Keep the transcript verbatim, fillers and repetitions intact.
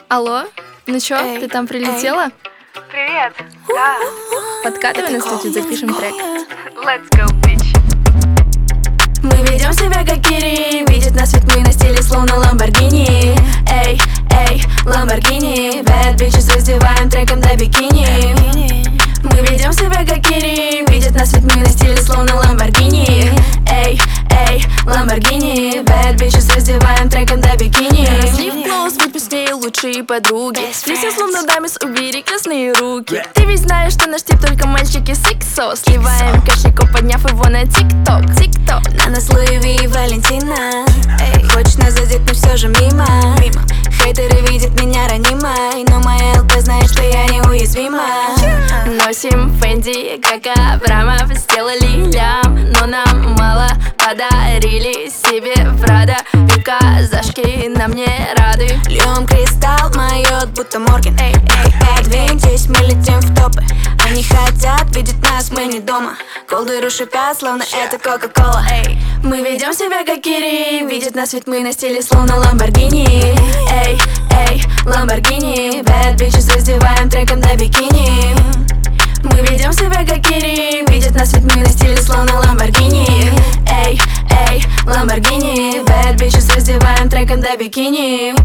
Алло, ну чё, эй, ты там прилетела? Эй. Привет, да. Подкатывай на студию, запишем трек. Let's go, bitch. Мы ведем себя как Кири, видит нас ведь мы на стиле словно Ламборгини. Эй, эй, Ламборгини, bad bitches раздеваем треком до бикини. Мы ведем себя как Кири, видит нас ведь мы на стиле словно Ламборгини. Эй, эй, Ламборгини, bad bitches раздеваем треком до бикини. Слив голос, будь с ней лучшие подруги. Листья словно дамис, убери красные руки. Ты ведь знаешь, что наш тип только мальчики с иксо. Сливаем кошельку, подняв его на тик-ток. Тик-ток. На нас Луи Ви и Валентина. Эй, хочешь нас задеть, но все же мимо. Мимо. Хейтеры видят меня ранимой, но моя ЛП знает, что я неуязвима. Носим Фэнди, как Абрамов, сделали лям, но нам мало. Подарили себе Прада, юбка зашки нам не рады. Льем кристалл, моет будто Морген. Эй, эй, подвиньтесь, мы летим в топы. Они хотят видеть нас, мы не дома. Колдыру шипят, словно это Кока-Кола. Эй, мы ведем себя как Кири, видит нас ведь мы на стиле словно Ламборгини. Эй, эй, Ламборгини, bad bitches раздеваем треком до бикини. Мы ведем себя как Кири, видит нас ведь мы на стиле словно Ламборгини. Эй, эй, Ламборгини, bad bitches раздеваем треком до бикини.